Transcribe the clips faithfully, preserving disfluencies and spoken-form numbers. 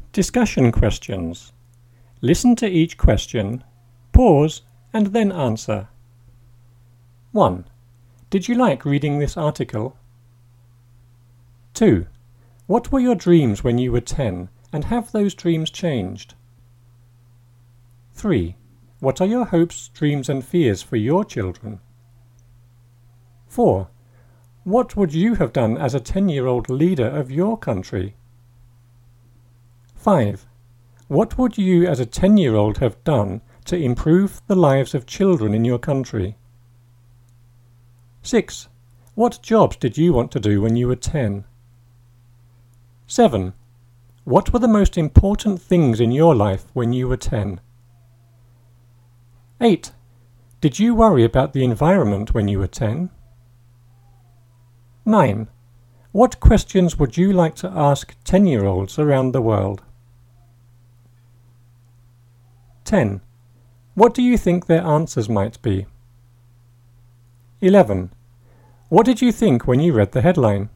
Discussion questions. Listen to each question, pause, and then answer. one. Did you like reading this article? two. What were your dreams when you were ten, and have those dreams changed? three. What are your hopes, dreams, and fears for your children? four. What would you have done as a ten-year-old leader of your country? five. What would you as a ten-year-old have done to improve the lives of children in your country? six. What jobs did you want to do when you were ten? seven. What were the most important things in your life when you were ten? eight. Did you worry about the environment when you were ten? nine. What questions would you like to ask ten-year-olds around the world? ten. What do you think their answers might be? eleven. What did you think when you read the headline?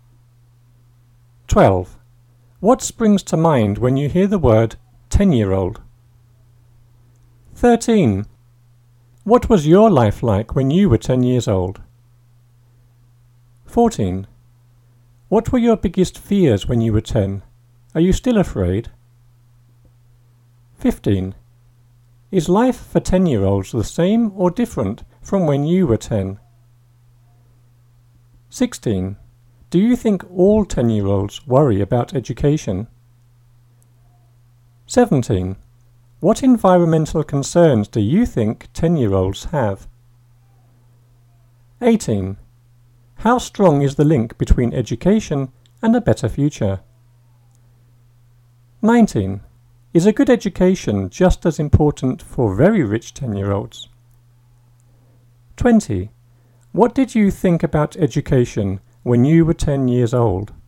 twelve. What springs to mind when you hear the word ten-year-old? thirteen. What was your life like when you were ten years old? fourteen. What were your biggest fears when you were ten? Are you still afraid? fifteen. Is life for ten-year-olds the same or different from when you were ten? sixteen. Do you think all ten-year-olds worry about education? seventeen. What environmental concerns do you think ten-year-olds have? eighteen. How strong is the link between education and a better future? nineteen. Is a good education just as important for very rich ten-year-olds? twenty. What did you think about education when you were ten years old?